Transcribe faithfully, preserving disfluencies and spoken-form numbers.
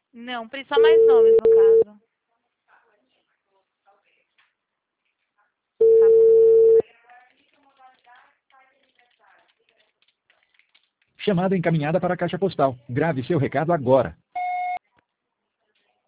Não, precisa mais nomes no caso. Tá bom. Chamada encaminhada para a caixa postal. Grave seu recado agora.